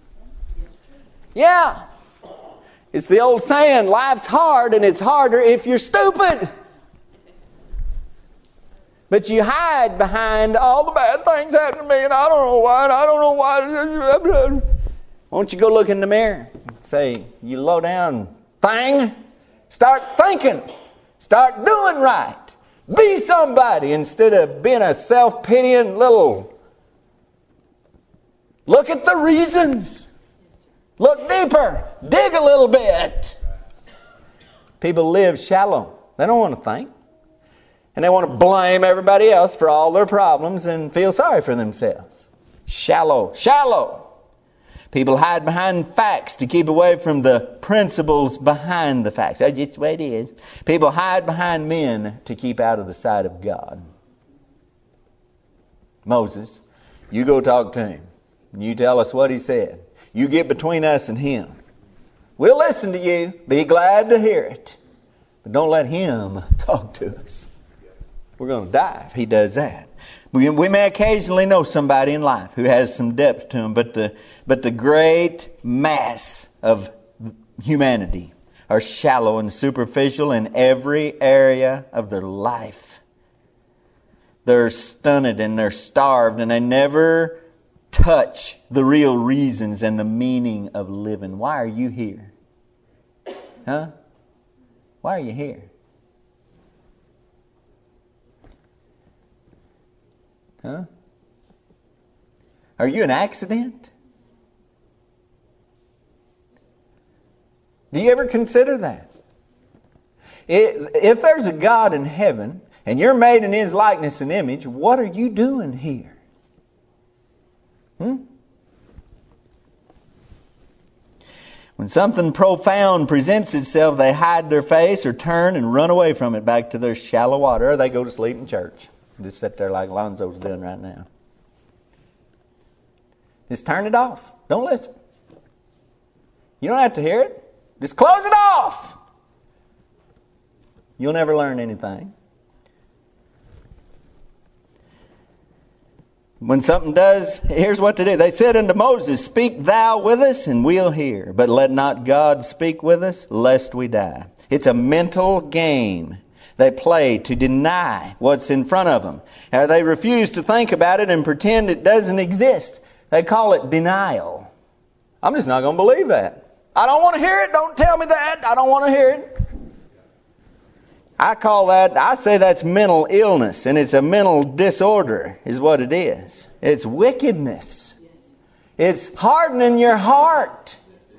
Yeah. It's the old saying, life's hard and it's harder if you're stupid. But you hide behind all the bad things happening to me and I don't know why, and I don't know why. Won't you go look in the mirror? Say, you low down thing, start thinking. Start doing right. Be somebody instead of being a self-pitying little. Look at the reasons. Look deeper. Dig a little bit. People live shallow. They don't want to think. And they want to blame everybody else for all their problems and feel sorry for themselves. Shallow. People hide behind facts to keep away from the principles behind the facts. That's just the way it is. People hide behind men to keep out of the sight of God. Moses, you go talk to him. You tell us what he said. You get between us and him. We'll listen to you. Be glad to hear it. But don't let him talk to us. We're going to die if he does that. We may occasionally know somebody in life who has some depth to him, but the great mass of humanity are shallow and superficial in every area of their life. They're stunted and they're starved and they never touch the real reasons and the meaning of living. Why are you here? Huh? Why are you here? Huh? Are you an accident? Do you ever consider that? If there's a God in heaven and you're made in His likeness and image, what are you doing here? When something profound presents itself, they hide their face or turn and run away from it back to their shallow water, or they go to sleep in church. Just sit there like Lonzo's doing right now. Just turn it off. Don't listen. You don't have to hear it. Just close it off. You'll never learn anything. When something does, here's what to do. They said unto Moses, speak thou with us and we'll hear. But let not God speak with us, lest we die. It's a mental game they play to deny what's in front of them. They refuse to think about it and pretend it doesn't exist. They call it denial. I'm just not going to believe that. I don't want to hear it. Don't tell me that. I don't want to hear it. I say that's mental illness, and it's a mental disorder is what it is. It's wickedness. Yes. It's hardening your heart.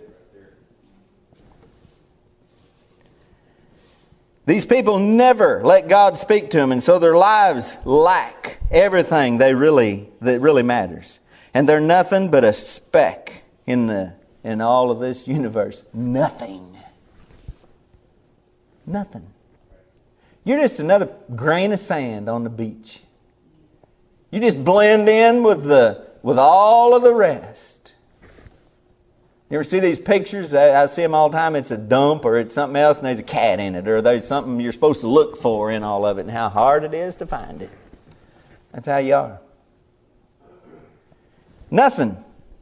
These people never let God speak to them, and so their lives lack everything that really matters. And they're nothing but a speck in all of this universe. Nothing. Nothing. You're just another grain of sand on the beach. You just blend in with all of the rest. You ever see these pictures? I see them all the time. It's a dump or it's something else and there's a cat in it, or there's something you're supposed to look for in all of it, and how hard it is to find it. That's how you are. Nothing.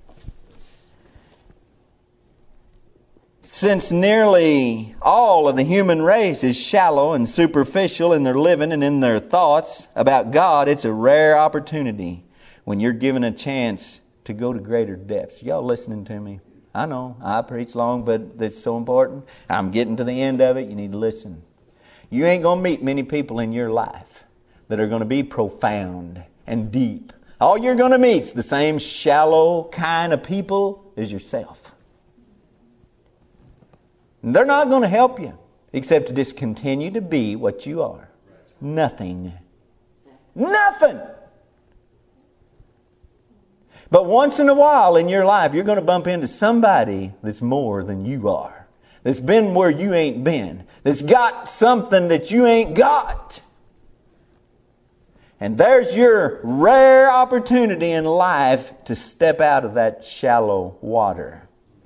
Since nearly all of the human race is shallow and superficial in their living and in their thoughts about God, it's a rare opportunity when you're given a chance to go to greater depths. Y'all listening to me? I know, I preach long, but it's so important. I'm getting to the end of it. You need to listen. You ain't going to meet many people in your life that are going to be profound and deep. All you're going to meet's the same shallow kind of people as yourself. And they're not going to help you except to just continue to be what you are. Nothing. Nothing. But once in a while in your life, you're going to bump into somebody that's more than you are. That's been where you ain't been. That's got something that you ain't got. And there's your rare opportunity in life to step out of that shallow water.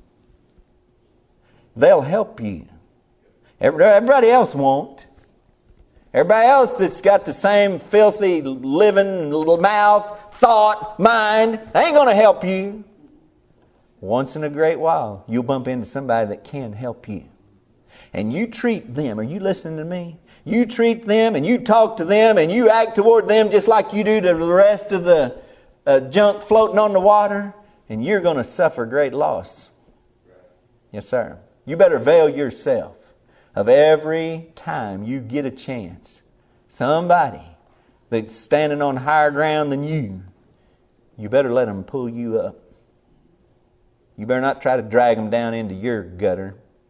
They'll help you. Everybody else won't. Everybody else that's got the same filthy living little mouth, thought, mind, they ain't going to help you. Once in a great while, you'll bump into somebody that can help you. And you treat them, are you listening to me? You treat them and you talk to them and you act toward them just like you do to the rest of the junk floating on the water, and you're going to suffer great loss. Yes, sir. You better avail yourself of every time you get a chance. Somebody that's standing on higher ground than you better let them pull you up. You better not try to drag them down into your gutter.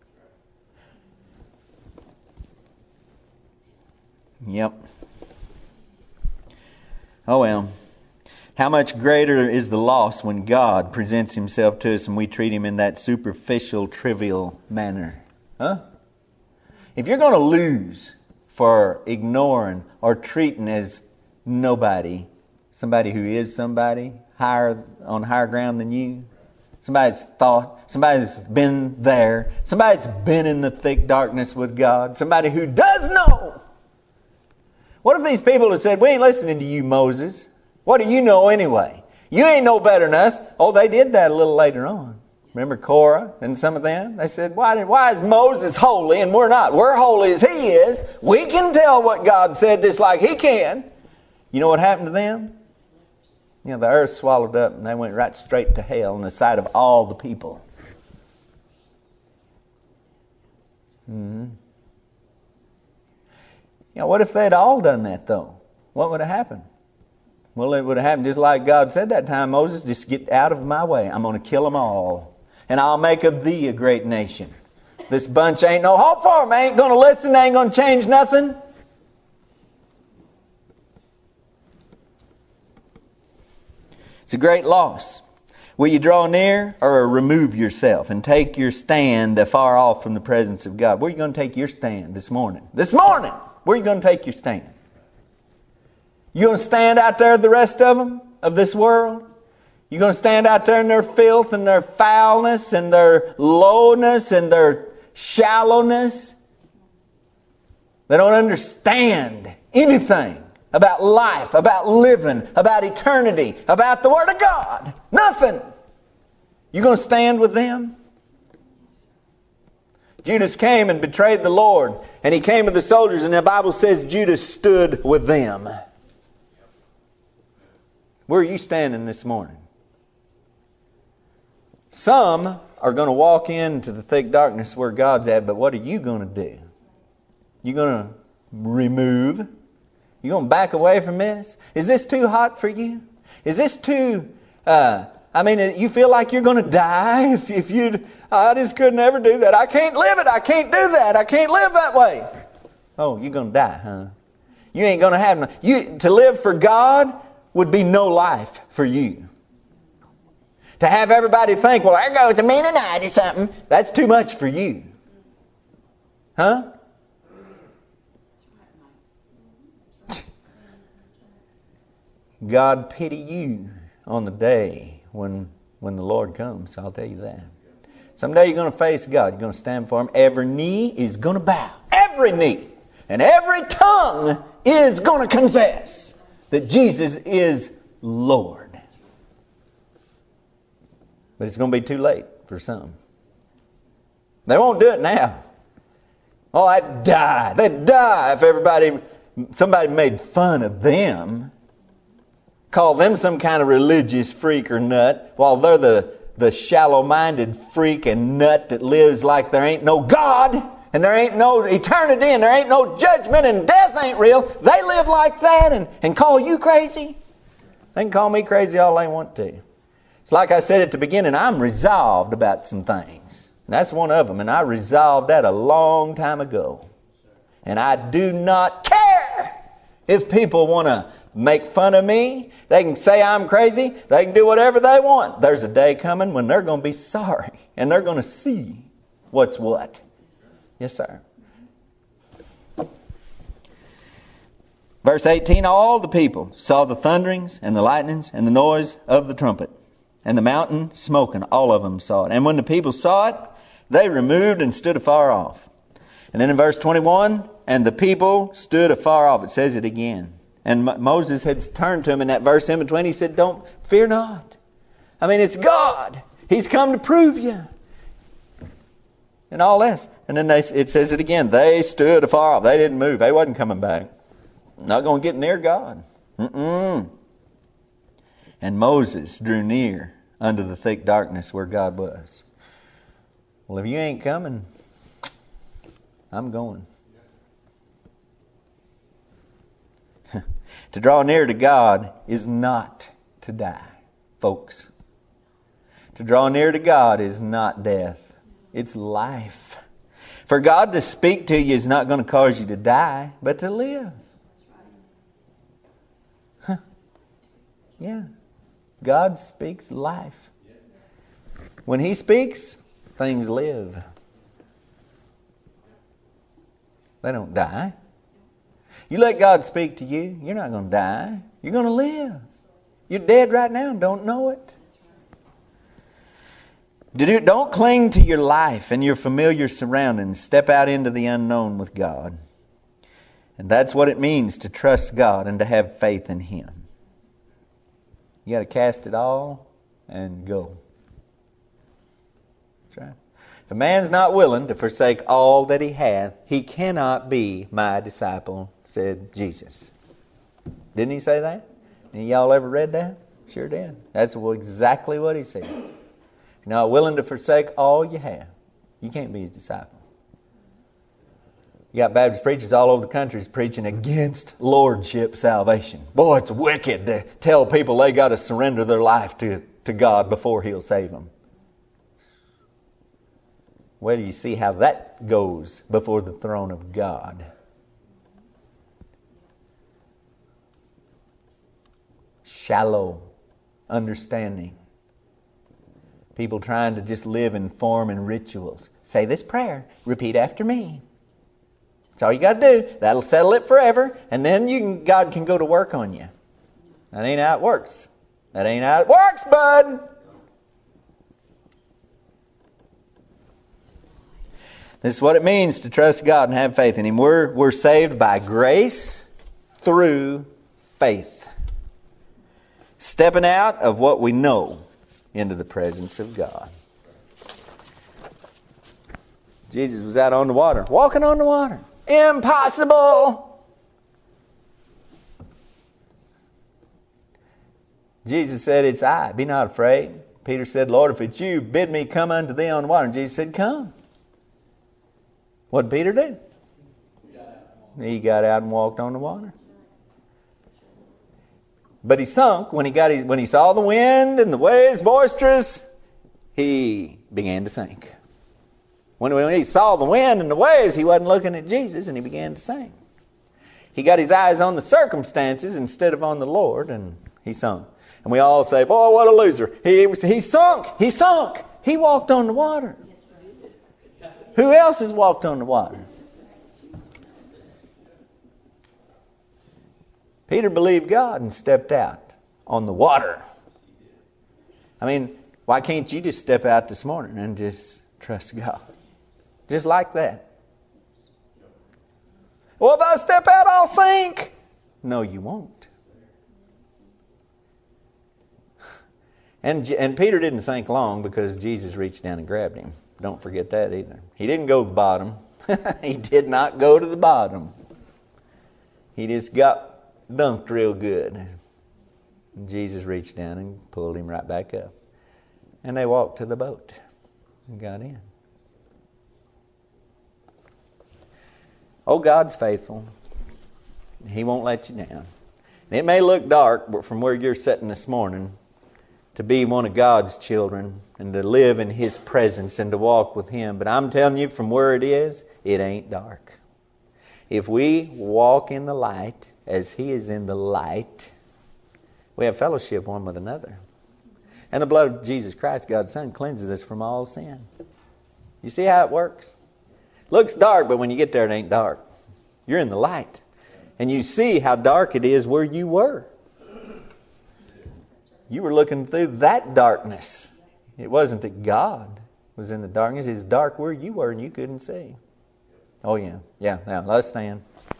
Yep. Oh well. How much greater is the loss when God presents Himself to us and we treat Him in that superficial, trivial manner? Huh? If you're going to lose for ignoring or treating as nobody, somebody who is somebody on higher ground than you, somebody that's thought, somebody that's been there, somebody that's been in the thick darkness with God, somebody who does know. What if these people have said, we ain't listening to you, Moses. What do you know anyway? You ain't no better than us. Oh, they did that a little later on. Remember Korah and some of them? They said, why is Moses holy and we're not? We're holy as he is. We can tell what God said just like he can. You know what happened to them? You know, the earth swallowed up and they went right straight to hell in the sight of all the people. You know, what if they'd all done that though? What would have happened? Well, it would have happened just like God said that time, Moses, just get out of my way. I'm going to kill them all. And I'll make of thee a great nation. This bunch ain't no hope for them. Ain't going to listen. Ain't going to change nothing. It's a great loss. Will you draw near or remove yourself and take your stand afar off from the presence of God? Where are you going to take your stand this morning? This morning! Where are you going to take your stand? You going to stand out there with the rest of them, of this world? You going to stand out there in their filth and their foulness and their lowness and their shallowness? They don't understand anything about life, about living, about eternity, about the Word of God. Nothing. You going to stand with them? Judas came and betrayed the Lord, and he came with the soldiers, and the Bible says Judas stood with them. Where are you standing this morning? Some are going to walk into the thick darkness where God's at, but what are you going to do? You going to remove? You going to back away from this? Is this too hot for you? Is this too, I mean, you feel like you're going to die if you, I just could never do that. I can't live it. I can't do that. I can't live that way. Oh, you're going to die, huh? You ain't going to have to live for God would be no life for you. To have everybody think, well, there goes a Mennonite or something, that's too much for you. Huh? God pity you on the day when the Lord comes. I'll tell you that. Someday you're going to face God. You're going to stand before Him. Every knee is going to bow. Every knee. And every tongue is going to confess that Jesus is Lord. But it's going to be too late for some. They won't do it now. Oh, I'd die. They'd die if somebody made fun of them. Call them some kind of religious freak or nut, while they're the shallow-minded freak and nut that lives like there ain't no God, and there ain't no eternity, and there ain't no judgment, and death ain't real. They live like that and call you crazy. They can call me crazy all they want to. It's like I said at the beginning, I'm resolved about some things. And that's one of them, and I resolved that a long time ago. And I do not care if people want to make fun of me. They can say I'm crazy. They can do whatever they want. There's a day coming when they're going to be sorry. And they're going to see what's what. Yes, sir. Verse 18, all the people saw the thunderings and the lightnings and the noise of the trumpet. And the mountain smoking. All of them saw it. And when the people saw it, they removed and stood afar off. And then in verse 21, and the people stood afar off. It says it again. And Moses had turned to him in that verse in between. He said, don't fear not. I mean, it's God. He's come to prove you. And all this. And then it says it again. They stood afar off. They didn't move. They wasn't coming back. Not going to get near God. And Moses drew near unto the thick darkness where God was. Well, if you ain't coming, I'm going. To draw near to God is not to die, folks. To draw near to God is not death. It's life. For God to speak to you is not going to cause you to die, but to live. Yeah. God speaks life. When He speaks, things live. They don't die. You let God speak to you, you're not going to die. You're going to live. You're dead right now and don't know it. Don't cling to your life and your familiar surroundings. Step out into the unknown with God. And that's what it means to trust God and to have faith in Him. You got to cast it all and go. That's right. If a man's not willing to forsake all that he hath, he cannot be my disciple, said Jesus. Didn't He say that? Any of y'all ever read that? Sure did. That's exactly what He said. If you're not willing to forsake all you have, you can't be His disciple. You got Baptist preachers all over the country preaching against lordship salvation. Boy, it's wicked to tell people they got to surrender their life to God before He'll save them. Well, you see how that goes before the throne of God. Shallow understanding. People trying to just live in form and rituals. Say this prayer. Repeat after me. That's all you got to do. That'll settle it forever. And then God can go to work on you. That ain't how it works. That ain't how it works, bud. This is what it means to trust God and have faith in Him. We're saved by grace through faith. Stepping out of what we know into the presence of God. Jesus was out on the water, walking on the water. Impossible! Jesus said, it's I, be not afraid. Peter said, Lord, if it's you, bid me come unto thee on the water. And Jesus said, come. What did Peter do? He got out and walked on the water. But he sunk when he saw the wind and the waves boisterous. He began to sink. When he saw the wind and the waves, he wasn't looking at Jesus, and he began to sink. He got his eyes on the circumstances instead of on the Lord, and he sunk. And we all say, boy, what a loser. He sunk. He sunk. He walked on the water. Who else has walked on the water? Peter believed God and stepped out on the water. I mean, why can't you just step out this morning and just trust God? Just like that. Well, if I step out, I'll sink. No, you won't. And Peter didn't sink long because Jesus reached down and grabbed him. Don't forget that either. He didn't go to the bottom. He did not go to the bottom. He just got dunked real good. And Jesus reached down and pulled him right back up. And they walked to the boat and got in. Oh, God's faithful. He won't let you down. It may look dark from where you're sitting this morning to be one of God's children and to live in His presence and to walk with Him. But I'm telling you, from where it ain't dark. If we walk in the light as He is in the light, we have fellowship one with another. And the blood of Jesus Christ, God's Son, cleanses us from all sin. You see how it works? Looks dark, but when you get there, it ain't dark. You're in the light. And you see how dark it is where you were. You were looking through that darkness. It wasn't that God was in the darkness. It's dark where you were and you couldn't see. Oh, yeah. Yeah, now let's stand.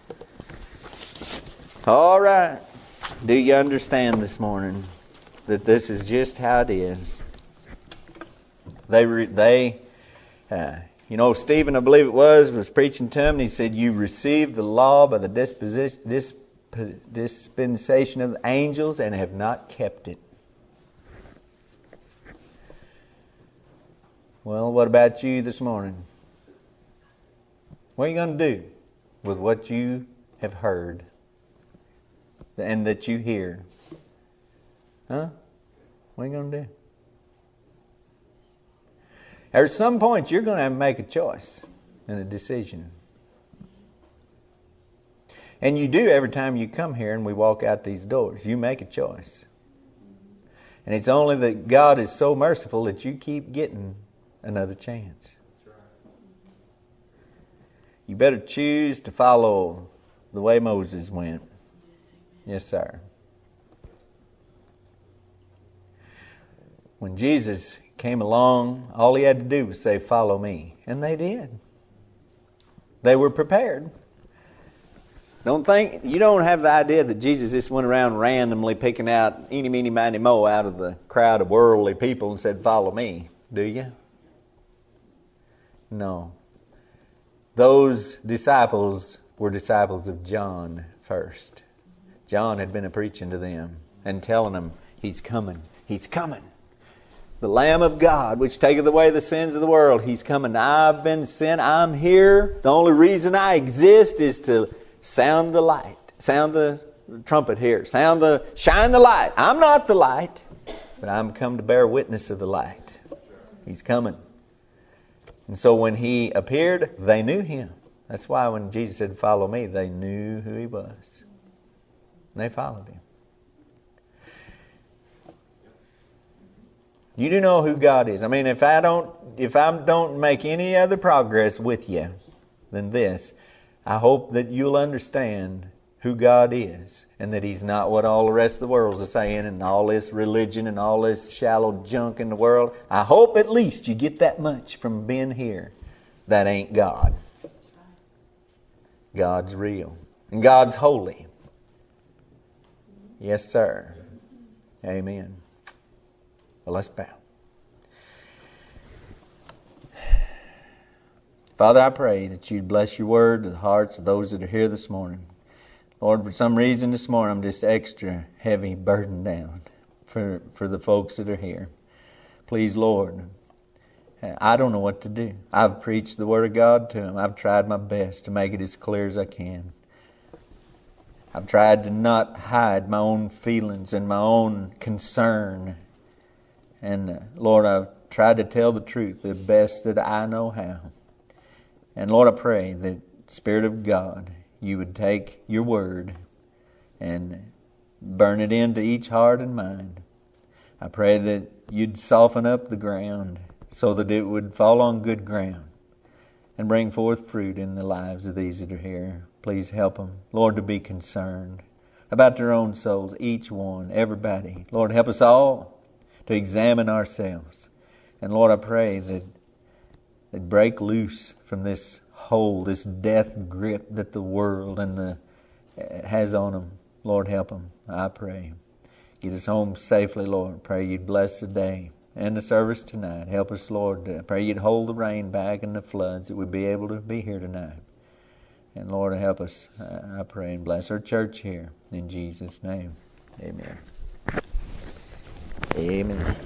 All right. Do you understand this morning that this is just how it is? Stephen, I believe it was preaching to him, and he said, you received the law by the dispensation of the angels and have not kept it. Well, what about you this morning? What are you going to do with what you have heard and that you hear? Huh? What are you going to do? At some point, you're going to have to make a choice and a decision. And you do every time you come here and we walk out these doors. You make a choice. And it's only that God is so merciful that you keep getting another chance. You better choose to follow the way Moses went. Yes, sir. When Jesus came along, all He had to do was say, follow me. And they did. They were prepared. You don't have the idea that Jesus just went around randomly picking out eeny, meeny, miny, mo out of the crowd of worldly people and said, follow me. Do you? No. Those disciples were disciples of John first. John had been preaching to them and telling them, He's coming. He's coming. The Lamb of God, which taketh away the sins of the world. He's coming. I've been sent. I'm here. The only reason I exist is to sound the light. Sound the trumpet here. Shine the light. I'm not the light, but I'm come to bear witness of the light. He's coming. And so when He appeared, they knew Him. That's why when Jesus said, follow me, they knew who He was. And they followed Him. You do know who God is. I mean, if I don't make any other progress with you than this, I hope that you'll understand who God is and that He's not what all the rest of the world is saying and all this religion and all this shallow junk in the world. I hope at least you get that much from being here. That ain't God. God's real. And God's holy. Yes, sir. Amen. Well, let's bow. Father, I pray that You'd bless Your word to the hearts of those that are here this morning. Lord, for some reason this morning I'm just extra heavy, burdened down for the folks that are here. Please, Lord, I don't know what to do. I've preached the Word of God to them. I've tried my best to make it as clear as I can. I've tried to not hide my own feelings and my own concern. And Lord, I've tried to tell the truth the best that I know how. And Lord, I pray that, Spirit of God, You would take Your Word and burn it into each heart and mind. I pray that You'd soften up the ground so that it would fall on good ground and bring forth fruit in the lives of these that are here. Please help them, Lord, to be concerned about their own souls, each one, everybody. Lord, help us all to examine ourselves. And Lord, I pray that they break loose from this hold, this death grip that the world and has on them. Lord, help them, I pray. Get us home safely, Lord. Pray You'd bless the day and the service tonight. Help us, Lord. Pray You'd hold the rain back and the floods, that we'd be able to be here tonight. And Lord, help us, I pray, and bless our church here. In Jesus' name, amen. Amen.